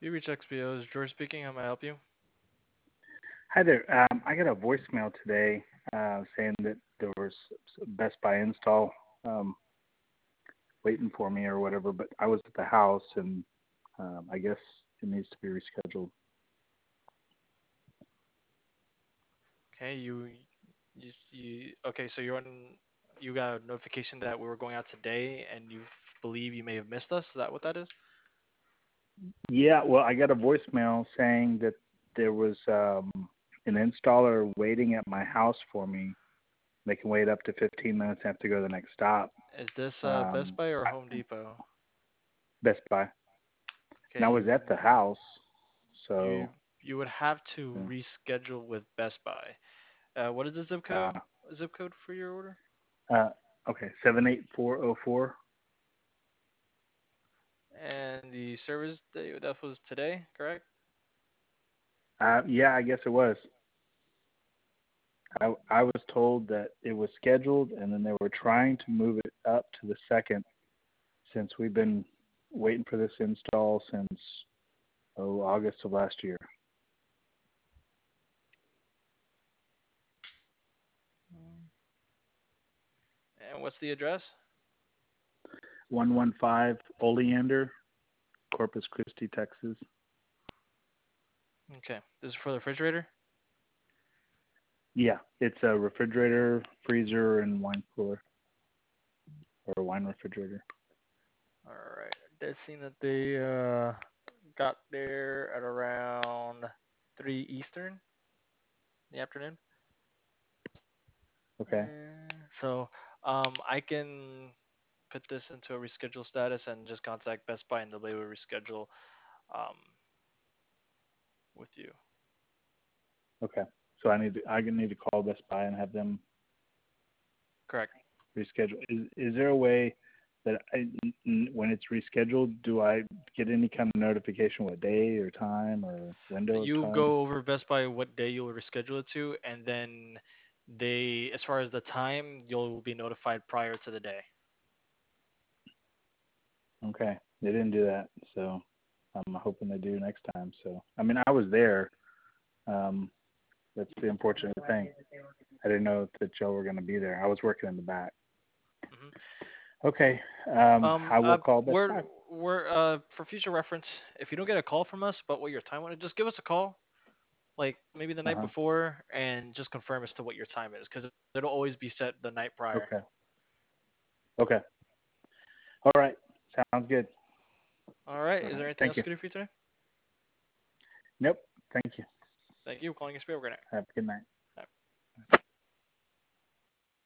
You reach XPO's George speaking. How may I help you? Hi there. I got a voicemail today saying that there was a Best Buy install waiting for me or whatever, but I was at the house and I guess it needs to be rescheduled. Okay, okay, so you got a notification that we were going out today and you believe you may have missed us. Is that what that is? Yeah, well, I got a voicemail saying that there was an installer waiting at my house for me. They can wait up to 15 minutes. I have to go to the next stop. Is this Best Um, Buy or Home Depot? Best Buy. And Okay, I was at the house, you so you would have to uh, reschedule with Best Buy. What is the zip uh, code? Zip code for your order? uh, okay, 78404. And the service that was today, correct? Yeah, I guess it was. I was told that it was scheduled and then they were trying to move it up to the second since we've been waiting for this install since August of last year. And what's the address? 115 Oleander, Corpus Christi, Texas. Okay, this is for the refrigerator. Yeah, it's a refrigerator, freezer, and wine cooler or wine refrigerator. All right. That seemed that they got there at around 3 Eastern in the afternoon. Okay. So I can put this into a reschedule status and just contact Best Buy and they'll be able to reschedule um, with you. Okay. So I need to call Best Buy and have them Correct. reschedule. Is there a way that when it's rescheduled, do I get any kind of notification what day or time or window of You time? go over Best Buy what day you'll reschedule it to, and then they, as far as the time, you'll be notified prior to the day. Okay, they didn't do that, so I'm hoping they do next time. So I mean, I was there. Um, that's the unfortunate thing. I didn't know that y'all were going to be there. I was working in the back. hmm Okay, Um, I will uh, call Best we're Buy. we're for future reference, if you don't get a call from us about what your time was, just give us a call, like maybe the Uh night huh. before, and just confirm as to what your time is, because it'll always be set the night prior. Okay. Okay. All right. Sounds good. All right. All Is right. there anything Thank else I you. can do for you today? Nope. Thank you. Thank you for calling us. We're gonna Have a good night.